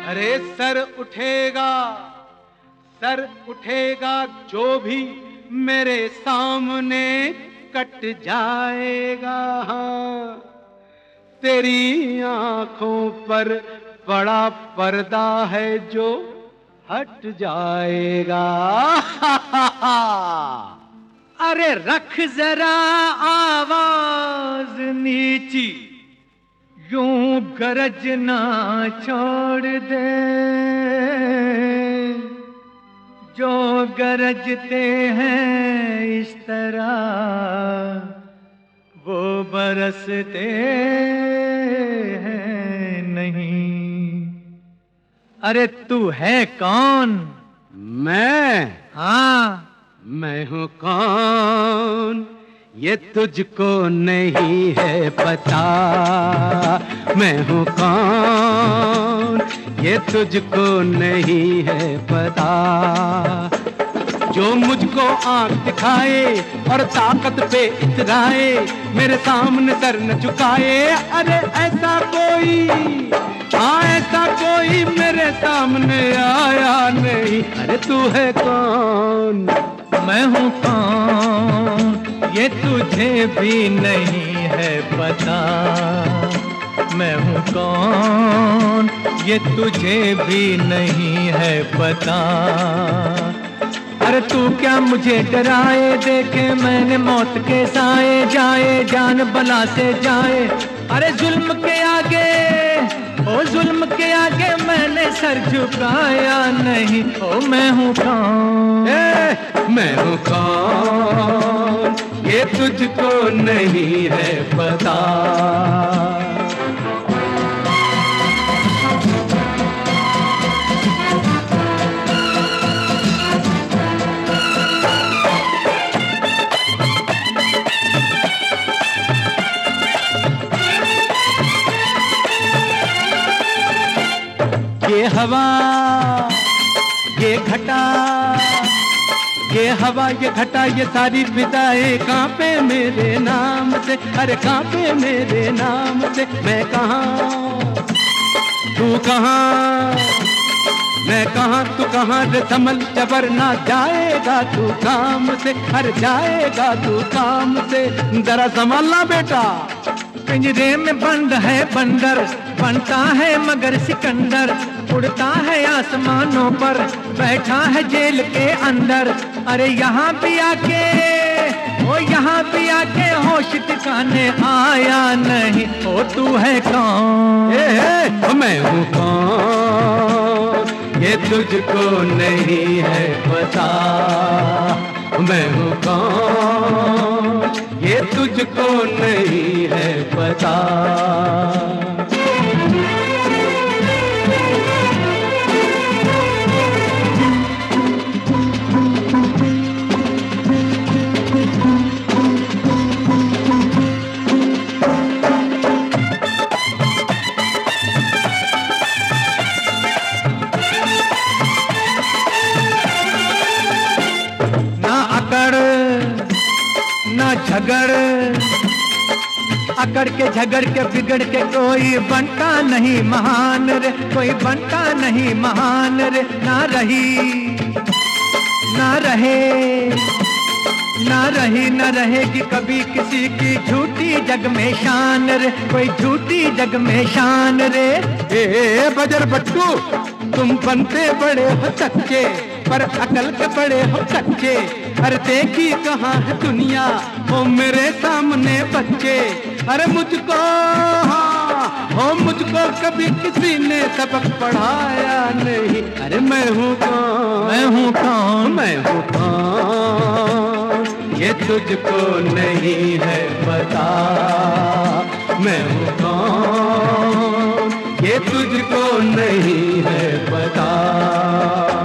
अरे सर उठेगा जो भी मेरे सामने कट जाएगा। हाँ, तेरी आंखों पर बड़ा पर्दा है जो हट जाएगा। अरे रख जरा आवाज नीची, यूं गरजना छोड़ दे। जो गरजते हैं इस तरह वो बरसते हैं नहीं। अरे तू है कौन? मैं? हाँ, मैं हूँ कौन ये तुझको नहीं है पता। मैं हूँ कौन ये तुझको नहीं है पता। जो मुझको आंख दिखाए और ताकत पे इतराए, मेरे सामने सर न झुकाए। अरे ऐसा कोई, हाँ ऐसा कोई मेरे सामने आया नहीं। अरे तू है कौन? मैं हूँ कौन ये तुझे भी नहीं है पता। मैं हूँ कौन ये तुझे भी नहीं है पता। अरे तू क्या मुझे डराए, देखे मैंने मौत के साए। जाए जान बला से जाए, अरे जुल्म के आगे, ओ जुल्म के आगे मैंने सर झुकाया नहीं। ओ मैं हूँ कौन? मैं हूँ कौन ये तुझको नहीं है पता। ये हवा, ये घटा, ये हवा, ये घटा, ये सारी फिजाएं कांपे मेरे नाम से। अरे कांपे मेरे नाम से। मैं कहाँ, तू कहाँ, मैं कहाँ, तू कहाँ रे संभल जबर ना जाएगा तू काम से। अरे जाएगा तू काम से। जरा संभलना बेटा। पिंजरे में बंद है बंदर, बनता है मगर सिकंदर। उड़ता है आसमानों पर, बैठा है जेल के अंदर। अरे यहाँ भी आके, ओ यहाँ भी आके होश ठिकाने आया नहीं। ओ तू है कौन? मैं हूँ कौन ये तुझको नहीं है पता। मैं हूँ कौन ये तुझको नहीं है पता। अकड़ के झगड़ के बिगड़ के कोई बनता नहीं महान रे। कोई बनता नहीं महान रे। ना रही, ना रहे, ना रही, ना रहेगी कभी किसी की झूठी जग में शान रे। कोई झूठी जग में शान रे। बजर बट्टू, तुम बनते बड़े हो सच्चे, पर अकल के बड़े हो कच्चे। अरे देखी कहाँ है दुनिया वो मेरे सामने बच्चे। अरे मुझको, हाँ हो मुझको कभी किसी ने सबक पढ़ाया नहीं। अरे मैं हूँ कौन? मैं हूँ कौन? मैं हूँ कौन ये तुझको नहीं है पता। मैं हूँ कौन ये तुझको नहीं है पता।